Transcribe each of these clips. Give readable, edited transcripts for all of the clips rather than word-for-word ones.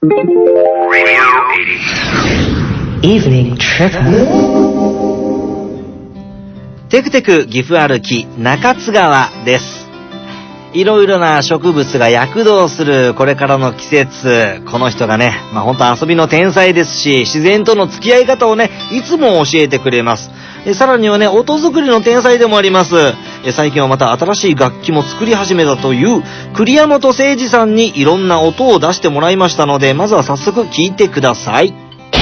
Evening Trip。テクテク岐阜歩き中津川です。いろいろな植物が躍動するこれからの季節、この人がね、本当遊びの天才ですし、自然との付き合い方をね、いつも教えてくれます。さらにはね、音作りの天才でもあります。最近はまた新しい楽器も作り始めたという栗山本誠二さんにいろんな音を出してもらいましたので、まずは早速聞いてください。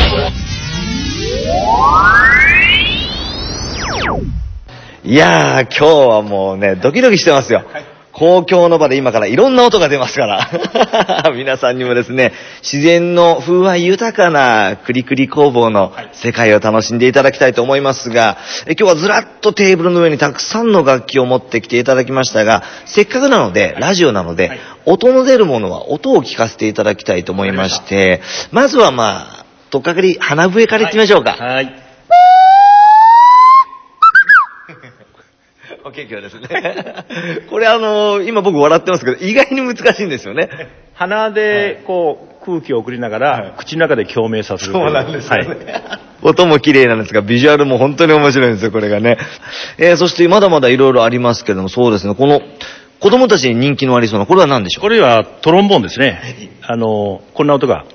いやー、今日はもうね、ドキドキしてますよ。公共の場で今からいろんな音が出ますから皆さんにもですね、自然の風合い豊かなクリクリ工房の世界を楽しんでいただきたいと思いますが、今日はずらっとテーブルの上にたくさんの楽器を持ってきていただきましたが、せっかくなのでラジオなので、音の出るものは音を聞かせていただきたいと思いまして、まずはとっかかり鼻笛からいってみましょうか。はい。結構ですね。これ今僕笑ってますけど、意外に難しいんですよね。 鼻で空気を送りながら、口の中で共鳴させる。 そうなんですよね。音も綺麗なんですが、ビジュアルも本当に面白いんですよ、これがね。そしてまだまだいろいろありますけども、そうですね、この子供たちに人気のありそうな、これは何でしょう？ これはトロンボーンですね。こんな音が。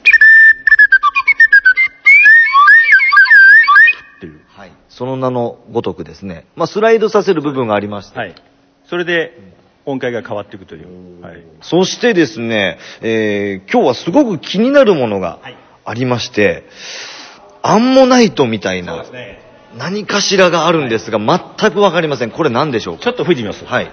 その名のごとくですね、スライドさせる部分がありまして、 それで音階が変わっていくという。 そしてですね、今日はすごく気になるものがありまして、アンモナイトみたいな何かしらがあるんですが、全くわかりません。これ何でしょうか？ ちょっと吹いてみます。 はい。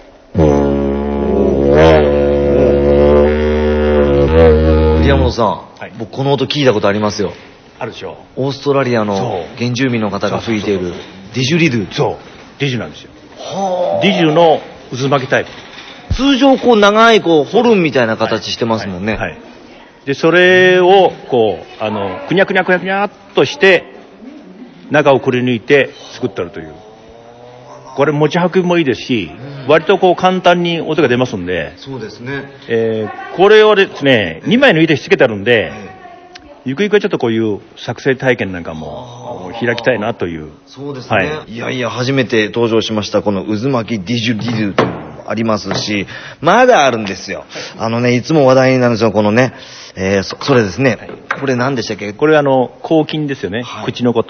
栗山本さん、僕この音聞いたことありますよ。 あるでしょう。オーストラリアの原住民の方が吹いているディジュリドゥ。 そう、ディジュなんですよ。ディジュの渦巻きタイプ。 通常長いホルンみたいな形してますもんね。 でそれをくにゃくにゃくにゃくにゃっとして中をくり抜いて作ってあるという。これ持ち運びもいいですし、割と簡単に音が出ますんで。 そうですね。 これをですね、2枚の板ひっつけてあるんで。ゆくゆくはちょっとこういう作成体験なんかも開きたいなという。 そうですね。いや初めて登場しましたこの渦巻きディジュリドゥというのもありますし、まだあるんですよ。いつも話題になるんですよ、このね、それですね。これ何でしたっけ？ これ抗菌ですよね。口のこと。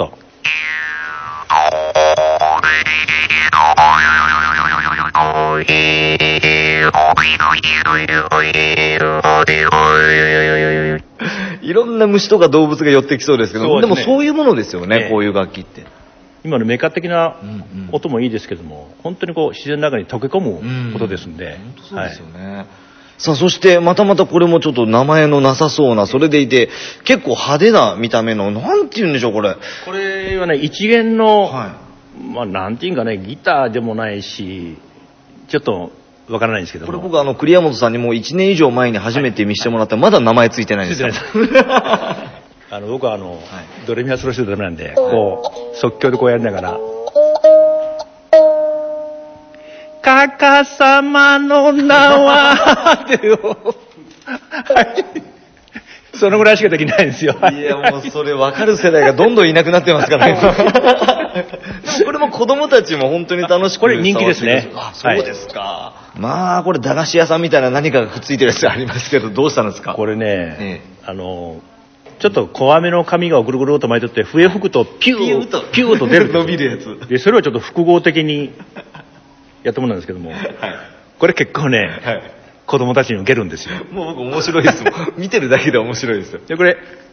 いろんな虫とか動物が寄ってきそうですけど、でもそういうものですよね、こういう楽器って。 今のメカ的な音もいいですけども、本当に自然の中に溶け込むことですんで。 本当そうですよね。さあ、そしてまたこれもちょっと名前のなさそうな、それでいて結構派手な見た目の、なんて言うんでしょう、これ。 これはね、一弦の、なんて言うんかね、ギターでもないし、ちょっとわからないんですけども。 これ僕栗山本さんにもう1年以上前に初めて見せてもらったら、まだ名前ついてないんですよ。 僕はドレミファソラシドダメなんで、即興でやりながら。かかさまの名はっていう。そのぐらいしかできないんですよ。 いや、もうそれ分かる世代がどんどんいなくなってますからね。でもこれも子供たちも本当に楽しく。 これ人気ですね。 そうですか。これ駄菓子屋さんみたいな何かがくっついてるやつありますけど、どうしたんですか？ これね、ちょっと小飴の紙がぐるぐると巻いてって、笛吹くとピューと出る。 伸びるやつ。 で、それをちょっと複合的にやったものなんですけども、これ結構ね、子供たちに受けるんですよ。 もう僕面白いですもん。見てるだけで面白いですよ。 で、これ、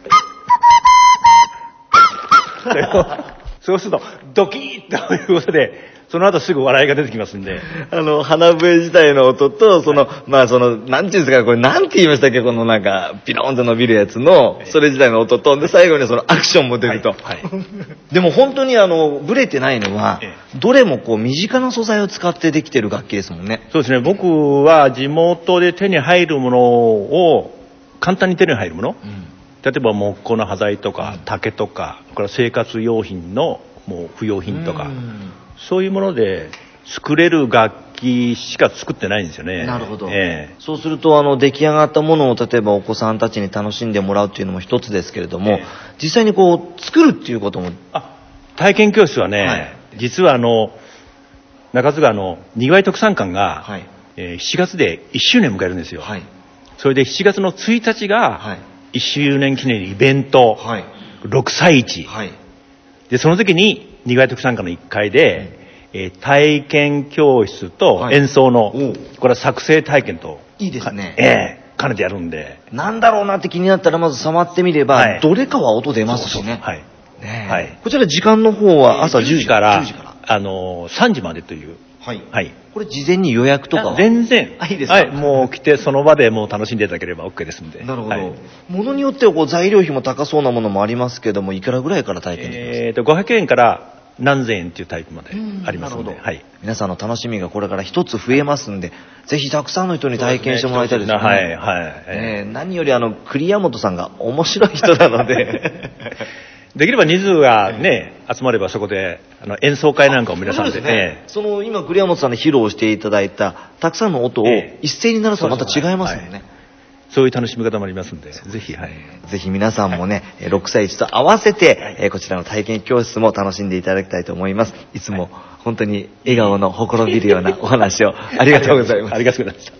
そうすると、ドキーッということで、その後すぐ笑いが出てきますんで。 鼻笛自体の音と、なんていうんですか、これなんて言いましたっけ、ピローンと伸びるやつの、それ自体の音と、で、最後にアクションも出ると。でも本当にブレてないのは、どれも身近な素材を使ってできてる楽器ですもんね。 そうですね、僕は地元で手に入るものを、簡単に手に入るもの、例えば木工の端材とか、竹とか、これは生活用品のもう不要品とか、そういうもので作れる楽器しか作ってないんですよね。 なるほど。そうすると、出来上がったものを例えばお子さんたちに楽しんでもらうっていうのも一つですけれども、実際にこう、作るっていうことも。 体験教室はね、実は中津川のにぎわい特産館が、7月で1周年迎えるんですよ。それで7月の1日が、1周年記念イベント、6歳市。で、その時に、にぎわい特産館の1階で、体験教室と演奏の、これは作成体験と。 いいですね。 兼ねてやるんで。 なんだろうなって気になったら、まず触ってみれば、どれかは音出ますしね。こちら時間の方は朝10時から。 3時までという。 これ事前に予約とかは全然。 いいですか？ もう来てその場でもう楽しんでいただければ OK ですんで。 なるほど。ものによっては材料費も高そうなものもありますけども、いくらぐらいから体験できますか？ 500円から何千円っていうタイプまでありますので。 皆さんの楽しみがこれから一つ増えますんで、ぜひたくさんの人に体験してもらいたいですね。何より栗山本さんが面白い人なので。 できれば人数がね、集まればそこで演奏会なんかを皆さんで。 今栗山本さんに披露していただいたたくさんの音を一斉に鳴らすとまた違いますもんね。 そういう楽しみ方もありますんで、ぜひ。 ぜひ皆さんもね、6歳1と合わせて、こちらの体験教室も楽しんでいただきたいと思います。いつも本当に笑顔のほころびるようなお話をありがとうございます。 ありがとうございました。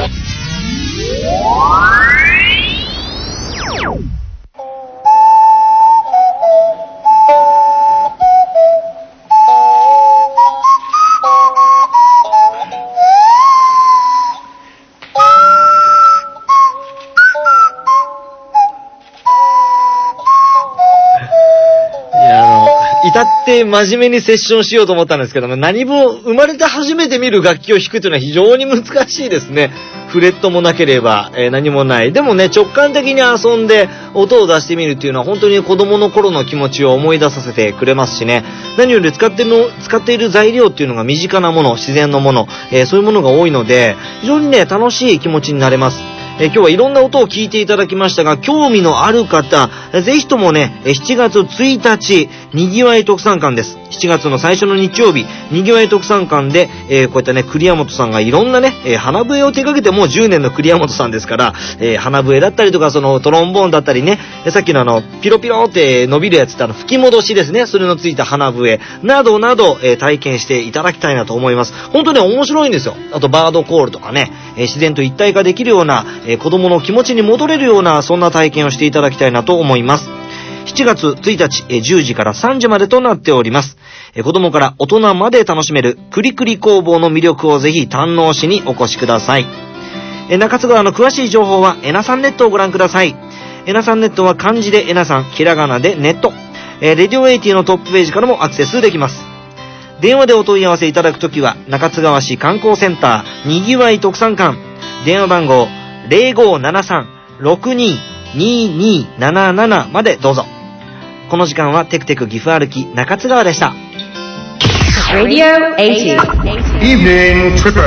至って真面目にセッションしようと思ったんですけども、何も生まれて初めて見る楽器を弾くというのは非常に難しいですね。フレットもなければ、何もない。でもね、直感的に遊んで音を出してみるっていうのは本当に子供の頃の気持ちを思い出させてくれますしね。何より使っている材料っていうのが身近なもの、自然のもの、そういうものが多いので、非常にね、楽しい気持ちになれます。今日はいろんな音を聞いていただきましたが、興味のある方、ぜひともね、7月1日、にぎわい特産館です。7月の最初の日曜日、にぎわい特産館で、こういったね、栗山本さんがいろんなね、花笛を手掛けてもう10年の栗山本さんですから、花笛だったりとか、トロンボーンだったりね、さっきのピロピロって伸びるやつって吹き戻しですね、それのついた花笛、などなど、体験していただきたいなと思います。本当に面白いんですよ。あと、バードコールとかね、自然と一体化できるような、子供の気持ちに戻れるような、そんな体験をしていただきたいなと思います。7月1日、10時から3時までとなっております。子供から大人まで楽しめるクリクリ工房の魅力をぜひ堪能しにお越しください。中津川の詳しい情報はエナさんネットをご覧ください。エナさんネットは漢字でエナさん、ひらがなでネット。レディオ80のトップページからもアクセスできます。電話でお問い合わせいただくときは、中津川市観光センター、にぎわい特産館、電話番号 0573-622277 までどうぞ。この時間はテクテク岐阜歩き中津川でした。 Radio 80 Evening Tripper。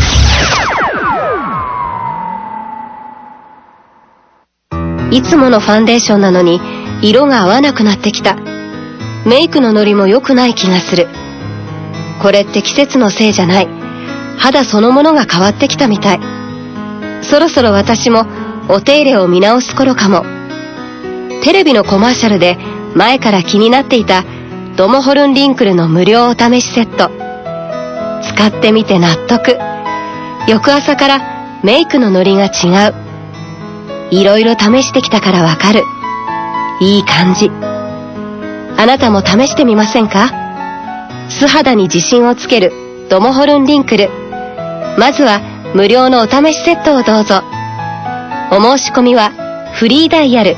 いつものファンデーションなのに色が合わなくなってきた。メイクのノリも良くない気がする。これって季節のせいじゃない。肌そのものが変わってきたみたい。そろそろ私もお手入れを見直す頃かも。テレビのコマーシャルで前から気になっていたドモホルンリンクルの無料お試しセット。使ってみて納得。翌朝からメイクのノリが違う。いろいろ試してきたからわかる。いい感じ。あなたも試してみませんか？素肌に自信をつけるドモホルンリンクル。まずは無料のお試しセットをどうぞ。お申し込みはフリーダイヤル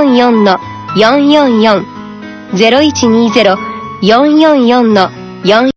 0120-444-444 0120-444-444